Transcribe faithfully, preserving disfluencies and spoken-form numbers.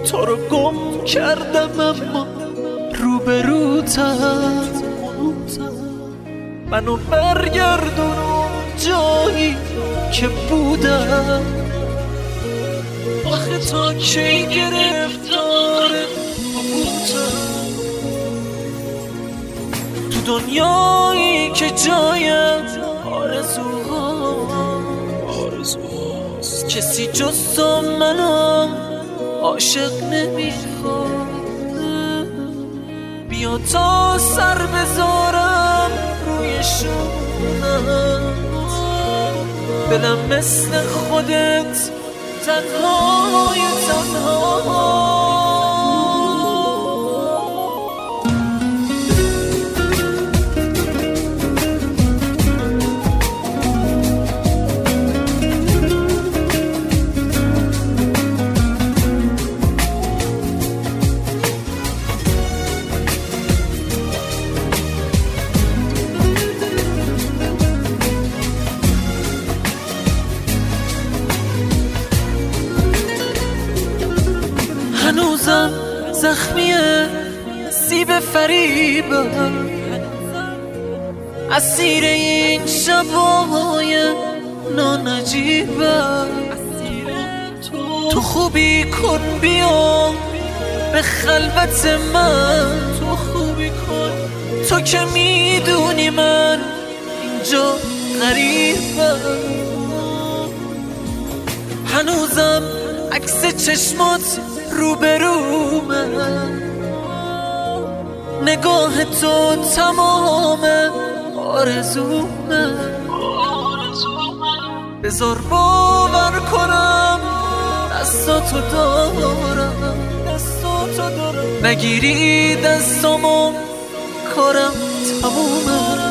تو رو گم کردم اما روبروتم، منو برگردون جایی که بودم. آخه تا کی گرفتار بودم تو دنیایی که جایم آرزوهاست، کسی جز تو منو عاشق نمیخواد. بیا تا سر بذارم روی شونم، دلم مثل خودت تنهای تنها. هنوزم زخمیه سیب فریبم، اسیر این شبای نانجیبم. تو خوبی کن بیا به خلوت من، تو خوبی کن، تو که میدونی من اینجا غریبم. هنوزم عکس چشمات روبرومه، نگاه تو تمام آرزومه. بذار باور کنم دستاتو دارم، دستاتو دارم، نگیری دستامو کارم تمومه.